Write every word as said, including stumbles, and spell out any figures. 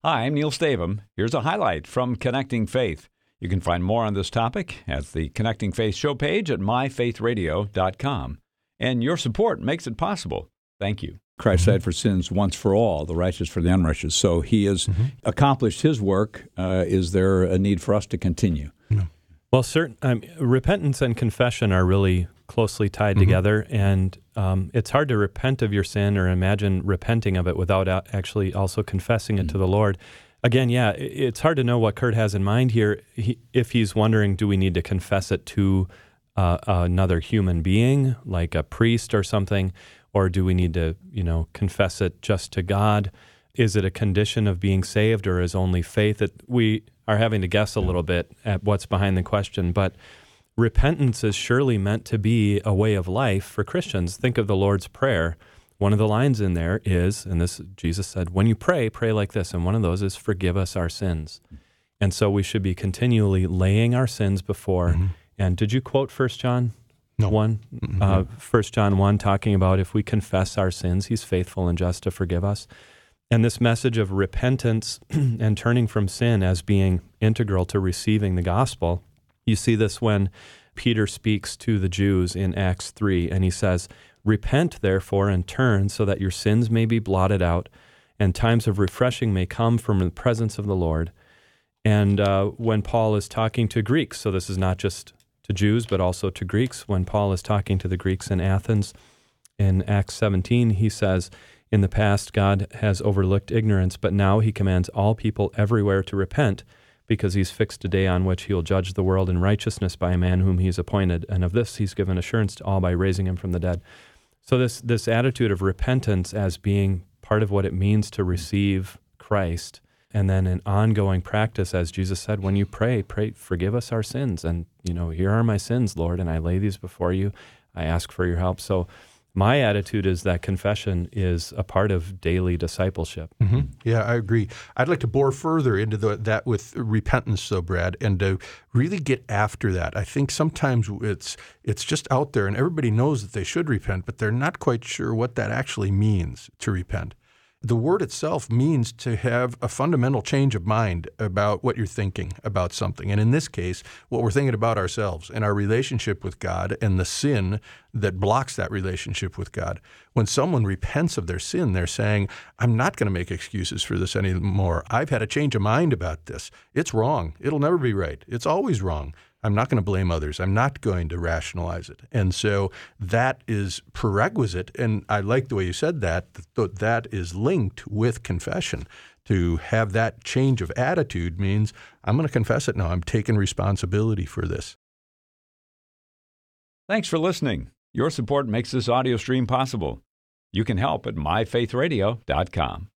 Hi, I'm Neil Stavum. Here's a highlight from Connecting Faith. You can find more on this topic at the Connecting Faith show page at my faith radio dot com. And your support makes it possible. Thank you. Christ died for sins once for all, the righteous for the unrighteous. So he has mm-hmm. accomplished his work. Uh, is there a need for us to continue? No. Well, certain um, repentance and confession are really closely tied mm-hmm. together, and um, it's hard to repent of your sin or imagine repenting of it without actually also confessing it mm-hmm. to the Lord. Again, yeah, it's hard to know what Kurt has in mind here. He, if he's wondering, do we need to confess it to uh, another human being, like a priest or something, or do we need to, you know, confess it just to God? Is it a condition of being saved, or is only faith? That we are having to guess a little bit at what's behind the question, but repentance is surely meant to be a way of life for Christians. Think of the Lord's Prayer. One of the lines in there is, and this Jesus said, when you pray, pray like this, and one of those is, forgive us our sins. And so we should be continually laying our sins before. Mm-hmm. And did you quote First John no. one? Mm-hmm. Uh, First John one, talking about if we confess our sins, he's faithful and just to forgive us. And this message of repentance and turning from sin as being integral to receiving the gospel, you see this when Peter speaks to the Jews in Acts three, and he says, repent, therefore, and turn so that your sins may be blotted out, and times of refreshing may come from the presence of the Lord. And uh, when Paul is talking to Greeks, so this is not just to Jews, but also to Greeks, when Paul is talking to the Greeks in Athens in Acts seventeen, he says, in the past, God has overlooked ignorance, but now he commands all people everywhere to repent, because he's fixed a day on which he'll judge the world in righteousness by a man whom he's appointed, and of this he's given assurance to all by raising him from the dead. So this this attitude of repentance as being part of what it means to receive Christ, and then an ongoing practice, as Jesus said, when you pray, pray, forgive us our sins, and, you know, here are my sins, Lord, and I lay these before you. I ask for your help. So my attitude is that confession is a part of daily discipleship. Mm-hmm. Yeah, I agree. I'd like to bore further into the, that with repentance, though, Brad, and to really get after that. I think sometimes it's it's just out there, and everybody knows that they should repent, but they're not quite sure what that actually means to repent. The word itself means to have a fundamental change of mind about what you're thinking about something. And in this case, what we're thinking about ourselves and our relationship with God and the sin that blocks that relationship with God. When someone repents of their sin, they're saying, I'm not going to make excuses for this anymore. I've had a change of mind about this. It's wrong. It'll never be right. It's always wrong. I'm not going to blame others. I'm not going to rationalize it. And so that is prerequisite, and I like the way you said that, that that is linked with confession. To have that change of attitude means I'm going to confess it now. I'm taking responsibility for this. Thanks for listening. Your support makes this audio stream possible. You can help at my faith radio dot com.